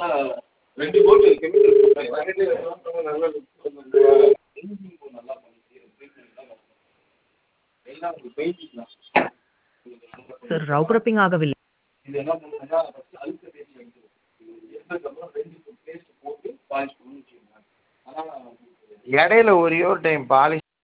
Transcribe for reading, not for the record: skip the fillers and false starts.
நல்லா 2 code chemical போட்டேன். நல்லா இன்ஜின் நல்லா பண்ணிச்சு. எல்லாம் உங்களுக்கு பெயிண்டிங் தான். சார் ரவுட்டர் ரப்பிங் ஆகவில்லை. இது என்ன பண்ணுங்கன்னா ஃபஸ்ட்டு அழுத்த தேய்ச்சி வைக்கணும். இது எடுத்ததுக்கப்புறம் 2 பேஸ்ட் போட்டு பாலிஷ் பண்ணணும்னு வச்சுக்கோங்க. ஆனால் இடையில ஒரே ஒரு டைம் பாலிஷ்